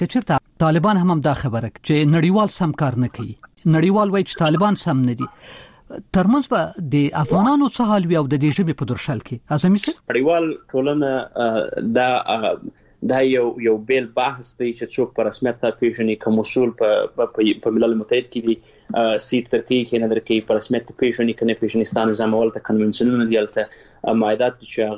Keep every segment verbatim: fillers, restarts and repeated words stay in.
چې چیرته طالبان هم دا خبره چې نړیوال سم کار نه کوي، نړیوال وایي چې طالبان سم نه دي، ترمنځ به د افغانانو څه حال وي او د دې ژبې په درشل کې اعظمي سي نړیوال ټولنه دا دا یو یو بیل بحث دی چې څوک په رسمیت پیژني، کوم اصول په په ملل متحد کې دي سیټ ترکی کې نه درکې په رسمیت پیژني کنه پیژنستان نظام اول ته کنونشنونه دیالته مایدات چې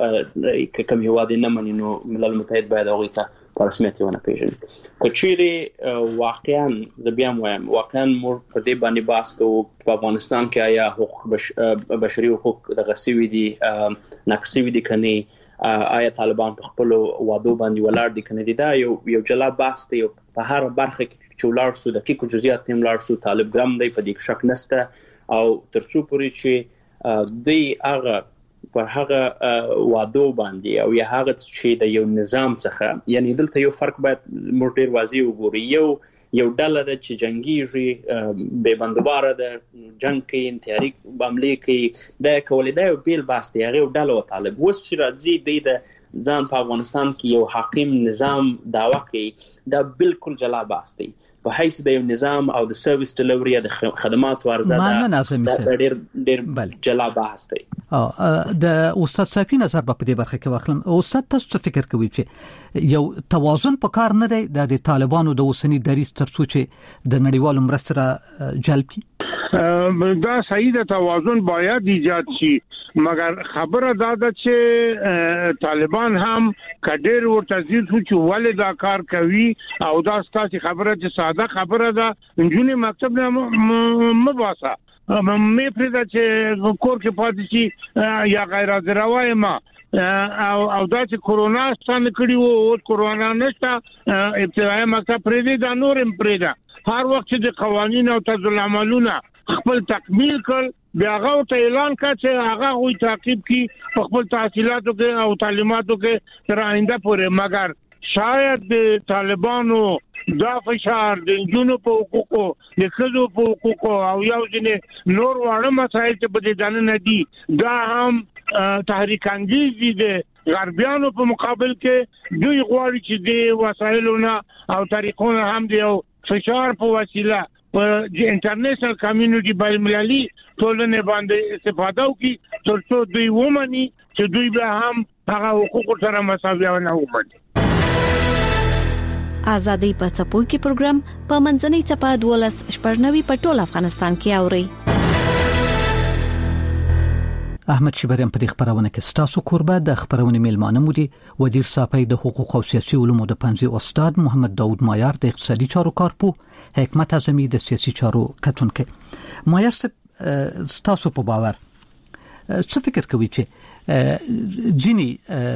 هغه کوم هیواد نه مني نو ملل متحد باید هغه ته په رسمیت ونه پیژني. کچېری واقعا د بیا وایم واقعا مور په دې باندې باس کوو په افغانستان کې آیا حقوق بش بشري حقوق د غسیوي دي نقصي دي کني آیا طالبان په خپل وادو باندې ولاړ دي کنه دي، دا یو یو جلا بحث دی. په هر برخه کې چې ولاړ سو د کې جزئیات هم ولاړ سو طالب ګرام دی په دې شک نشته او ترڅو پورې چې دی هغه پر هغه وادو باندې او یا هغه چې د یو نظام څخه یعنی دلته یو فرق باید موږ ډیر واضح وګورو. یو یو ډله د چې جنگي به بندوباره د جنگ کې انتحاري حمله کې د کولې دا یو بیل باس دی. هغه ډله او طالب وس چې راځي د ځان په افغانستان کې یو حاکم نظام داوا کوي، دا بالکل جلا باس دی په حیث د یو نظام او د سرویس ډیلیوري د خدماتو ارزه دا ډیر ډیر جلا بحث دی. د استاد صافي نظر په دې برخه کې واخلم. استاد تاسو څه فکر کوئ چې یو توازن په کار نه دی د طالبانو د اوسنی دریځ ترڅو چې د نړیوالو مرستو را جلب کی؟ دا صحیح د توازن باید ایجاد شي، مګر خبره دا ده چې طالبان هم کډیر ورته ځي چې ولې دا کار کوي او دا ستاسو خبره چې ساده خبره ده انجونې مکتب نه مباسه مې پرېدا چې کور کې پاتې شي یا غیر حاضروي ما او او دا چې کورونا ستانه کړی وو او کورونا نشته ابتدایي مکتب پرېدا د نور هم پرېدا هر وخت چې د قوانین او تنظیم عملونه خپل تکمیل کړ بیا هغه ته اعلان کړ چې هغه غوي تعقیب کی خپل تحصیلاتو کې او تعلیماتو کې تر آینده پورې. مګر شاید د طالبانو دا فشار د جنونو په حقوقو د خزو په حقوقو او یو ځنې نور وړه مسایل چې په دې ځان نه دي دا هم تحریک انګیز دي د غربیانو په مقابل کې دوی غواړي چې د وسایلونو او طریقونو هم دی او فشار په وسیله په انټرنیشنل کمیونټي بین المللي ټولنې باندې استفاده وکړي ترڅو دوی ومني چې دوی به هم هغه حقوق سره مساویانه ومني. آزادۍ په څپو کې پروګرام په منځنۍ چپه دولس شپږنوي په ټول افغانستان کې اوري. احمد شبریم په دې خبرونه کې ستاسو قربه د خبرونه میلمانه مودي وزیر صاحب د حقوق او سیاسي علومو د پنځه استاد محمد داوود مایار د اقتصادي چارو کارپو حکمت اعظمي د سیاسي چارو کتونکو. مایار صاحب ستاسو په باور څه فکر کوي چې ځینی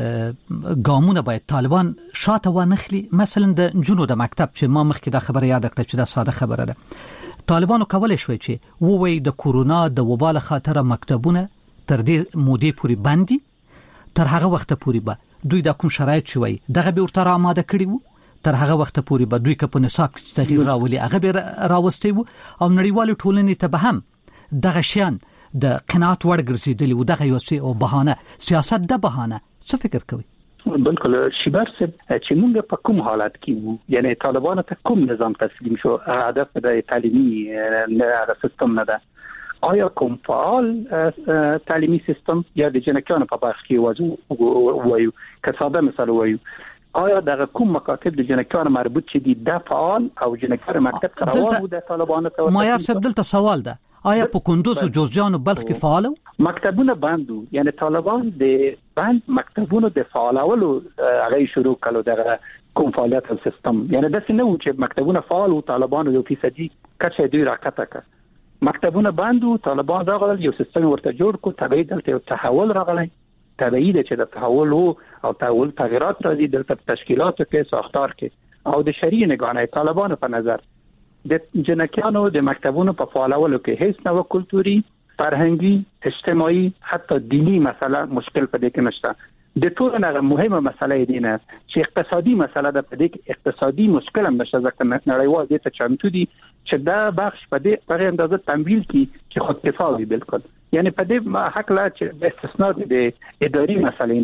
ګامونه باید طالبان شاته ونخلي؟ مثلا د جنو د مکتب چې ما مخکې دا خبره یاد کړم چې دا ساده خبره ده، طالبانو کولای شوی چې ووی د کورونا د وبا له خاطر مکتبونه تر دې مودې پورې بندي، تر هغه وخت پورې به دوی د کوم شرایط شوی دغه به ورته آماده کړی وو، تر هغه وخت پورې به دوی په نصاب کې تغییر راولي هغه به راوستي وو او نړیوال ټولنې ته به هم دغه شیان د قناعت وړ ګرځیدلی و. دغه یو څه او بهانه سیاست د بهانه څه فکر کوي؟ بالکل شیبر صاحب چې موږ په کوم حالت کې وو، یعنی طالبانو ته کوم نظام تسلیم شو، هدف د تعلیمي نه سیستم نه ده، آیا کوم فعال تعلیمي سیستم یا د جنکیانو په برخه کې وځو وایو که ساده مثال وایو آیا دغه کوم مکاتب د جنکیانو مربوط چې دي د فعال او جنکیانو مکتب کراوه د طالبانو ته؟ مایار صاحب دلته سوال ده، آیا په کندوز او جوزجان او بلخ کې فعالو مکتبونه بندو؟ یعنی طالبان د بند مکتبونو د فعالولو هغه شروع کړو دغه کوم فعالیت او سیستم، یعنی د سينو چې مکتبونه فعال او طالبان یو فیصدي کچه دوی راکته کړ، مکتبونه بندو طالبان راغله یو سیستم ورته جوړ کو، طبيعي دلته یو تحول راغلی، طبيعي د چې د تحول او تحول تغیرات راځي دلته تشکیلاتو کې ساختار کې او د شریعه نگاهه طالبانو په نظر د جنکیانو د مکتبونو په فعالولو کې هیڅ نوع کلتوري، فرهنګي، اجتماعي حتی دینی مسله مشکل پدې کې نشته. د ټول نه مهمه مسله دی نه چې اقتصادي مسله ده، پدې کې اقتصادي مشکل هم نشته ځکه نړیوال دې ته چمتو دي چې دا بخش پدې په اندازه تمویل کی چې خود کفایي بالکل، یعنی پدې حق لا چې د استثناء د اداري مسلې نه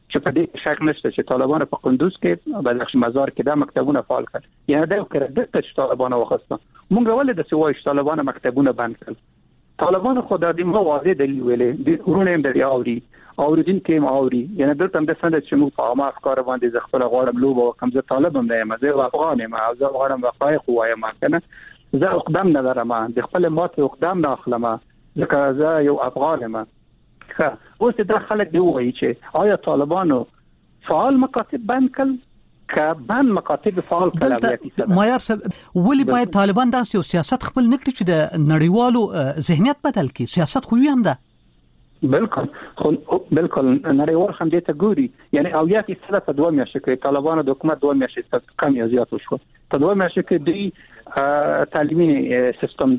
چې په دې شک نشته چې طالبان په قندوز کې بدخش مزار کې د مکتبونه فعال کړ یعنی دا کړه د طالبان وخصه مونږ ولې د سوای طالبان مکتبونه بند کړ طالبان خو د دې مو واضح دلیل ویلې د ورونه هم د اوري اوریدین کې اوري یعنی دلته هم د سند چې موږ په عامه افکار باندې زغفل غواړم لوب او کمزه طالب هم نه مزه افغان ما او زه غواړم وقایق وایم کنه زه اقدام نه لرم د خپل ماته اقدام نه اخلم ځکه زه یو افغان ما ښه اوس د خلک دی وایي چې آیا طالبانو فعال مکاتب بند کړل که بند مکاتب فعال کړل مایار صاحب ولی باید طالبان داسې سیاست خپل نکړي چې د نړیوالو ذهنیت بدل کړي سیاست خو هم ده بالکل خو بالکل نړیوال هم دې ته ګوري یعنی او یا کې څه په دوه میاشتو کې طالبانو د حکومت دوه میاشتې کم یا زیات وشو په دوه میاشتو کې د تعلیمي سیستم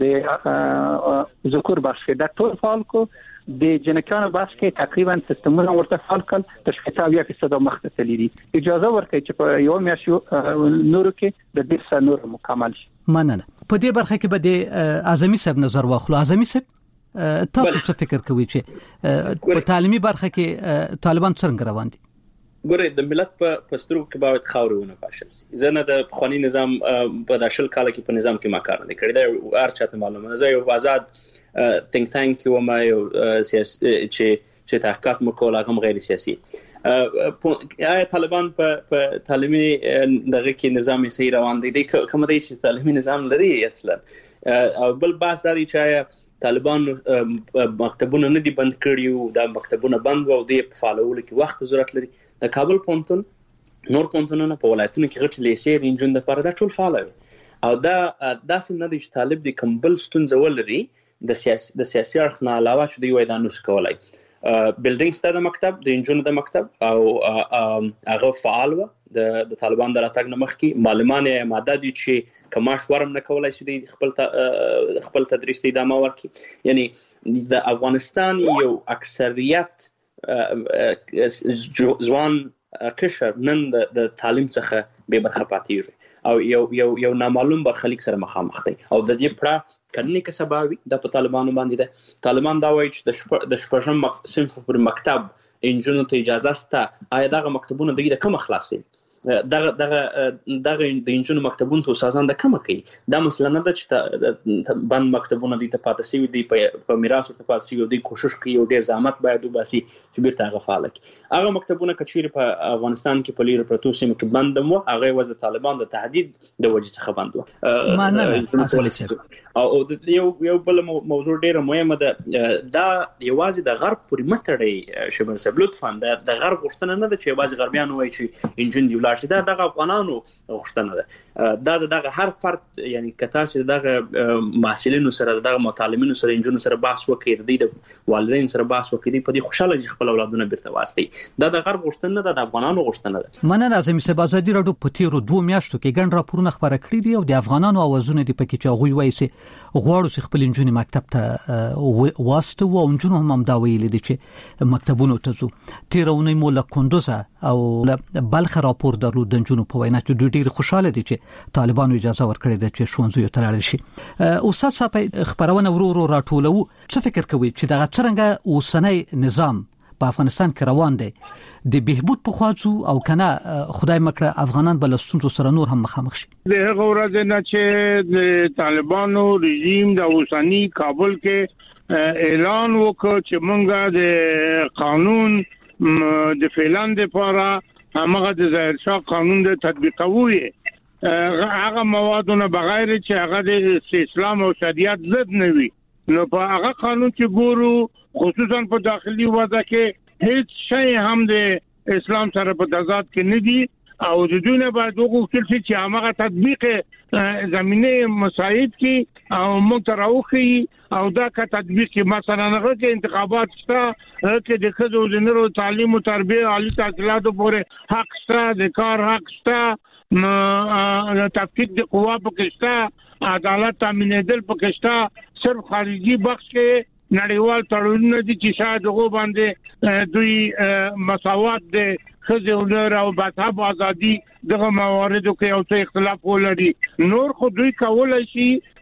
د ذکر بخش کې د ټول فعال کو د جنکانو بخش کې تقریبا سیستمونه ورته فعال کړ تشخیص او یا کې څه مخته تللی اجازه ورکړي چې په یو میاشتو نور کې د دې سره نور مکمل شي مننه په دې برخه کې به د اعظمي صاحب نظر واخلو اعظمي صاحب تاسو څه فکر کوئ چې په تعلیمي برخه کې طالبان څنګه روان دي ګوره د ملت په پسترو کې باید خاورونه پاشل شي زنه د قانوني نظام په داشل کال کې په نظام کې ما کار نه کړی دا هر چاته معلومه ده یو آزاد think tank یو ما یو سیاسي چې چې تحقیقات مکول هغه غیر سیاسي آیا طالبان په تعلیمي دغه کې نظام صحیح روان دي کوم دی چې تعلیمي نظام لري اصلا او بل باس لري چې طالبان مکتبونه نه دي بند کړی او دا مکتبونه بند وو د فعالولو کې وخت ضرورت لري د کابل پونتون نور پونتونونه په ولایتونو کې غټ لیسې رینجون د پاره دا ټول فعال او دا داسې نه دي چې طالب د کمبل ستونزه ولري د سیاسي د سیاسي اړخ نه علاوه چې دی وای دا نو کولای بلډینګ ستاسو مکتب د انجونو د مکتب او هغه فعال و د طالبان د راتګ نه مخکې معلومانه ماده دي چې کماش ورم نه کولای شي د خپل خپل تدریس ته ادامه ورکړي یعنی د افغانستان یو اکثریت ځوان کشر نن د تعلیم څخه به برخه پاتېږي او یو یو یو نامعلوم برخلیک سره مخامخ دي او د دې پړه کني که سباوي د طالبانو باندې ده طالبان دا وایي چې د شپږم صنف پر مکتب انجونو ته اجازه سته آیا دغه مکتبونه د کوم خلاصي دغه دغه دغه د انجونو مکتبونو ته اساساً د کوم کوي دا مسله نه ده چې بند مکتبونه د تپاتسي دي په میراث ته پاتسي دي کوشش کوي او ډیر زحمت باید وباسي چې بیرته هغه فعال کړي هغه مکتبونه کچیر په افغانستان کې په لیر پروتو سیمه کې بند مو هغه وځ طالبان د تهدید د وجې څخه بند وو معنی او یو یو بل موضوع ډیره مهمه ده دا یوازې د غرب پورې متړي شبر صاحب لطفا د غرب غوښتنه نه ده چې یوازې غربیان وایي چې انجن دی ولارشي دا د افغانانو غوښتنه ده دا دغه هر فرد یعنی کتا چې دغه محصلینو سره دغه متعلمینو سره انجنونو سره بحث وکړي د والدین سره بحث وکړي په دې خوشاله چې خپل اولادونه بیرته واسطي دا د غرب غوښتنه ده د افغانانو غوښتنه ده مننه اعظمي صاحب ازادي راډیو په تیرو دوه میاشتو کې ګڼ راپورونه خبره کړي دي او د افغانانو اوازونه دي پکې چې هغه وایي چې غواړو چې خپل انجونې مکتب ته واسطه او انجونو هم دا ویلي دي چې مکتبونو ته ځو تیرونه مو له کندوز او بلخ راپور درلود د انجونو په وینا چې ډېر خوشاله دي چې طالبانو اجازه ورکړي ده چې ښوونځي ته لاړ شي استاد صاحب خبرونه ورو ورو راټولو څه فکر کوي چې دا څنګه اوسنۍ نظام په افغانستان کې روان دی د بهبود په خواجو او کنه خدای مکړه افغانان بل ستونزو سره نور هم مخامخ شي د هغه ورځ نه چې د طالبانو رژیم د اوسنی کابل کې اعلان وکړ چې مونږه د قانون د فعلان لپاره هغه د ظاهر شاه قانون د تطبیقوي هغه موادونه بغیر چې هغه د اسلام او شریعت ضد نه وي نو په هغه قانون چې ګورو خصوصا په داخلي وضع کې هیڅ شی هم د اسلام سره په تضاد کې نه دي او د دوی نه باید وغوښتل شي چې هغه تطبیق زمینه مساعد کې او متراوخي او دا که تطبیق کې مثلا هغه کې انتخابات شته چې د خځو د نورو تعلیم او تربیه عالی تحصیلاتو پورې حق شته د کار حق شته نو تفکیک د قوا په کېستا عدالت تامینېدل په کېستا صرف خارجي بخش کې نړیوال تړونونه دي چې شاید هغه باندې دوی مساوات د خځو او مذهب ازادي دغه مواردو کې او څه اختلاف ولري نور خو دوی کولای شي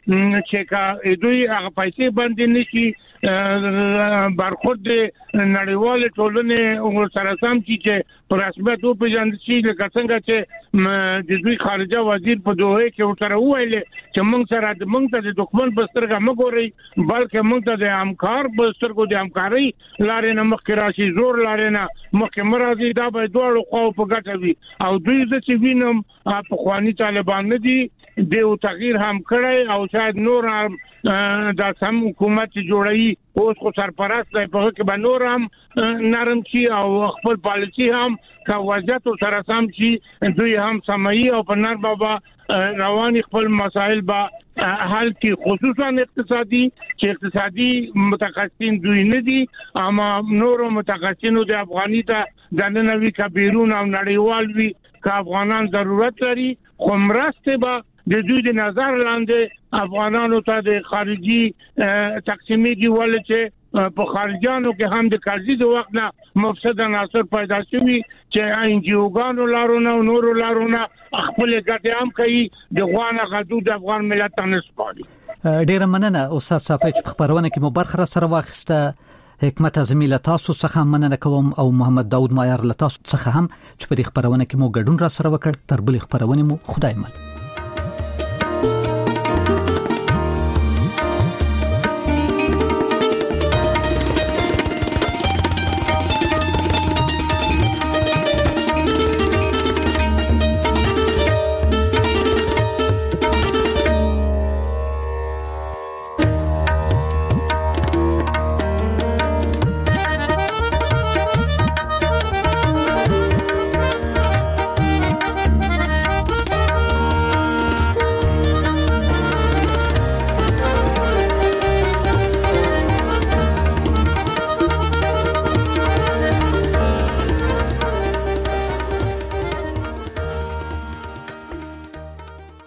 چې کا دوی هغه پیسې باندې نشي برخورد نړیوال ټولنې سره سم چې پر رسمیت او پیژندل شي لکه څنګه چې د دوی خارجه وزیر په دوه کې ورته ویل چې موږ سره د موږ ته د دښمن بسترګه مګوري بلکې موږ ته د همکار بسترګو د همکاري لارې نه مخکې راشي زور لارې نه مخکې مرادي دا به دوه خو په ګټه وي او دوی چې وینم په خواني طالبان نه دي د تغییر هم کړی او شاید نور هم د سم حکومت جوړي اوس خو سرپرست دی په کې به نور هم نرم شي او خپل پالیسي هم کا وضعیت سره سم شي دوی هم سمایي او په نر بابا روان خپل مسائل با حل کی خصوصا اقتصادي چې اقتصادي متخصصین دوی نه دي اما نور متخصصینو د افغاني ته د ننوي کبیرون او نړیوال وی کا افغانان ضرورت لري خو مرسته به د دوی د نظر لاندې افغانانو ته د خارجي تقسیمي دی ول چې په خارجانو کې هم د قرضې د وخت نه مفسد عناصر پیدا شوي چې ان جی اوګانو لارونه او نورو لارونه خپل ګټه هم کوي د غوانه غدو د افغان ملت تنسپالي. ډیره مننه استاد صافی چې په خبرونه کې مو برخه سره واخیسته حکمت اعظمي له تاسو څخه مننه کوم او محمد داود مایار له تاسو څخه هم چې په دې خبرونه کې مو ګډون را سره وکړ. تر بلې خبرونه مو خدای مل.